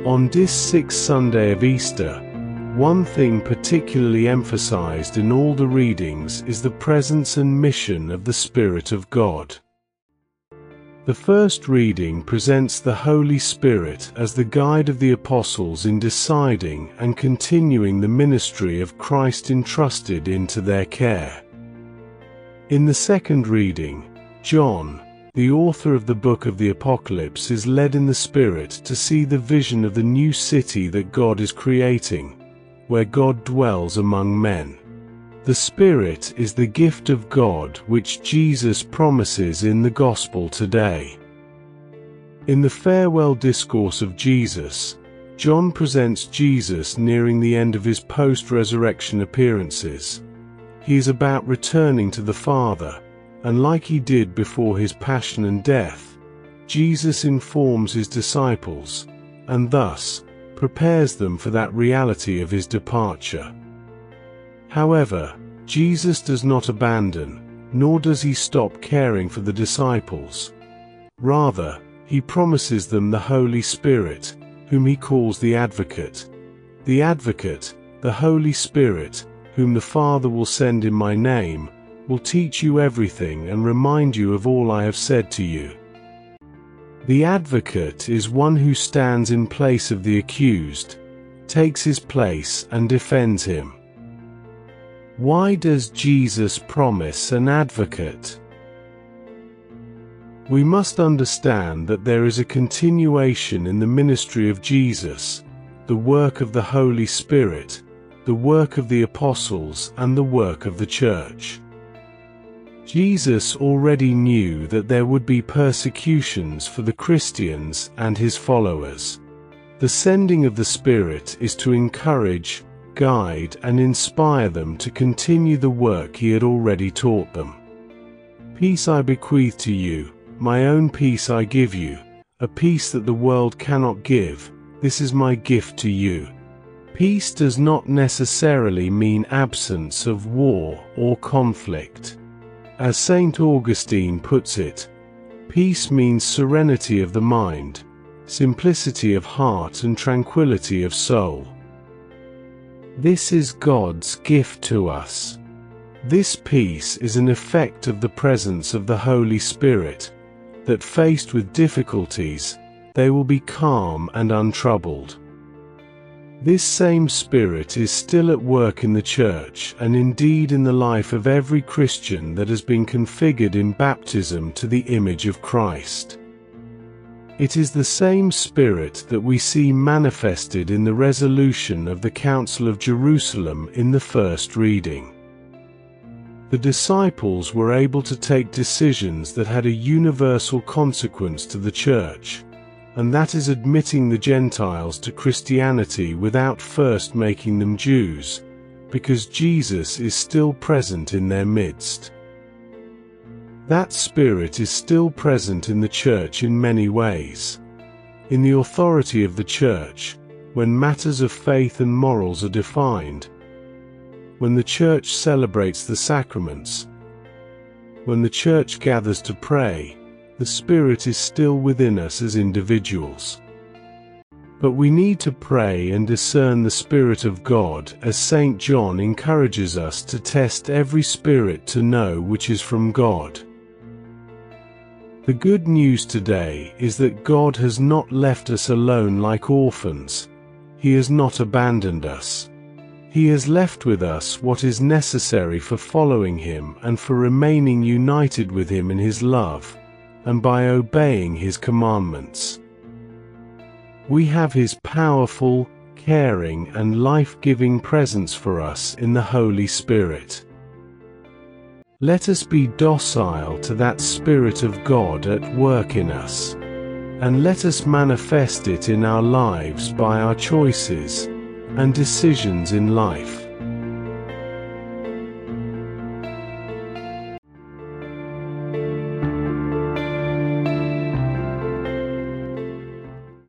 On this sixth Sunday of Easter, one thing particularly emphasized in all the readings is the presence and mission of the Spirit of God. The first reading presents the Holy Spirit as the guide of the apostles in deciding and continuing the ministry of Christ entrusted into their care. In the second reading, John, the author of the book of the Apocalypse, is led in the Spirit to see the vision of the new city that God is creating, where God dwells among men. The Spirit is the gift of God which Jesus promises in the Gospel today. In the farewell discourse of Jesus, John presents Jesus nearing the end of his post-resurrection appearances. He is about returning to the Father, and like he did before his passion and death, Jesus informs his disciples, and thus prepares them for that reality of his departure. However, Jesus does not abandon, nor does he stop caring for the disciples. Rather, he promises them the Holy Spirit, whom he calls the Advocate. The Advocate, the Holy Spirit, whom the Father will send in my name, will teach you everything and remind you of all I have said to you. The Advocate is one who stands in place of the accused, takes his place and defends him. Why does Jesus promise an advocate? We must understand that there is a continuation in the ministry of Jesus, the work of the Holy Spirit, the work of the apostles, and the work of the church. Jesus already knew that there would be persecutions for the Christians and his followers. The sending of the Spirit is to encourage, guide, and inspire them to continue the work he had already taught them. Peace I bequeath to you, my own peace I give you, a peace that the world cannot give, this is my gift to you. Peace does not necessarily mean absence of war or conflict. As St. Augustine puts it, peace means serenity of the mind, simplicity of heart and tranquility of soul. This is God's gift to us. This peace is an effect of the presence of the Holy Spirit, that faced with difficulties, they will be calm and untroubled. This same Spirit is still at work in the Church and indeed in the life of every Christian that has been configured in baptism to the image of Christ. It is the same Spirit that we see manifested in the resolution of the Council of Jerusalem in the first reading. The disciples were able to take decisions that had a universal consequence to the Church, and that is admitting the Gentiles to Christianity without first making them Jews, because Jesus is still present in their midst. That Spirit is still present in the Church in many ways. In the authority of the Church, when matters of faith and morals are defined, when the Church celebrates the sacraments, when the Church gathers to pray, the Spirit is still within us as individuals. But we need to pray and discern the Spirit of God, as St. John encourages us to test every spirit to know which is from God. The good news today is that God has not left us alone like orphans. He has not abandoned us. He has left with us what is necessary for following Him and for remaining united with Him in His love, and by obeying His commandments. We have His powerful, caring, and life-giving presence for us in the Holy Spirit. Let us be docile to that Spirit of God at work in us, and let us manifest it in our lives by our choices and decisions in life.